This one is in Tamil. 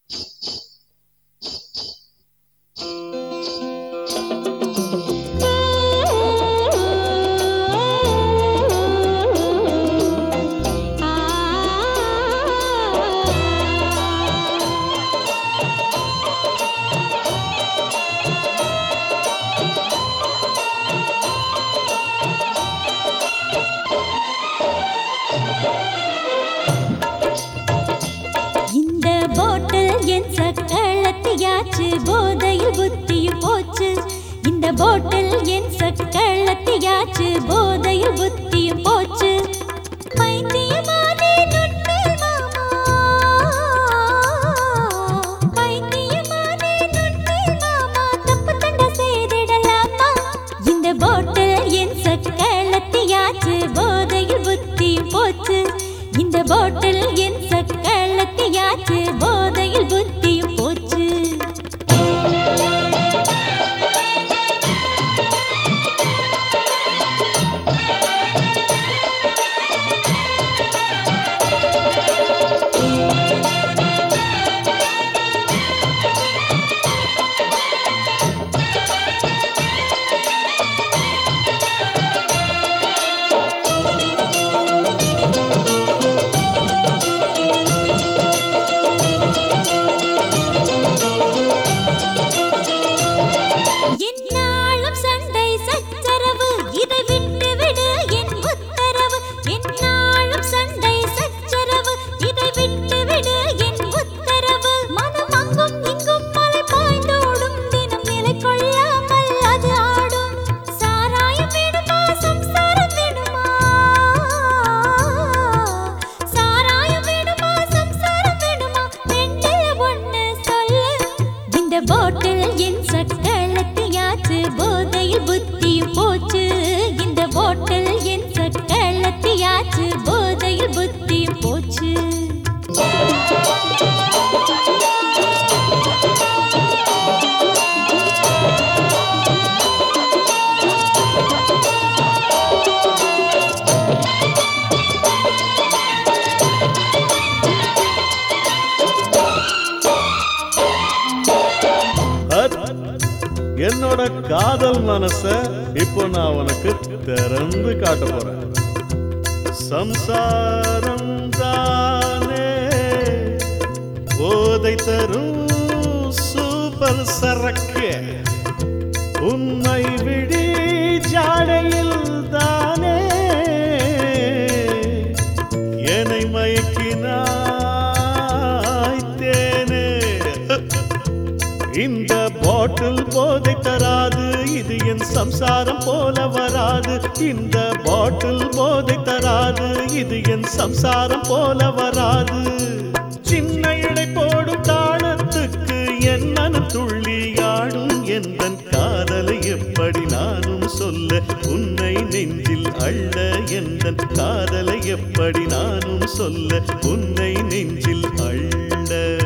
போதையில் புத்தியும் போச்சு இந்த போட்டில் என் சக்களத்தியாச்சு போதையில் புத்தியும் போச்சு பைத்தியமானே நுண்மேல் மாமா பைத்தியமானே நுண்மேல் மாமா தப்பு தண்ட செய்திடலாமா இந்த போட்டில் என் சக்களத்தியாச்சு போதையில் புத்தியும் போச்சு இந்த போட்டில் என் சக்களத்தியாச்சு போதையில் புத்தியும் போச்சு போட்டில் என் சக்களத்தியாச்சு போதையில் புத்தியும் போச்சு இந்த போட்டில் என் சக்களத்தியாச்சு போதையில் புத்தியும் போச்சு என்னோட காதல் மனச இப்போ நான் உனக்கு திறந்து காட்ட போறேன் சம்சாரம் தானே போதை தரும் சூப்பர் சரக்கு உண்மை விடி ஜாடையில் தானே என்னை மயக்கினாய் தேனே இந்த பாட்டில் போதை தராது இது என் சம்சாரம் போல வராது இந்த பாட்டில் போதை தராது இது என் சம்சாரம் போல வராது சின்ன இடை போடும் தாளத்துக்கு என் மனம் துள்ளி ஆடும் எந்தன் காதலை எப்படி நானும் சொல்ல உன்னை நெஞ்சில் அள்ள எந்தன் காதலை எப்படி நானும் சொல்ல உன்னை நெஞ்சில் அள்ள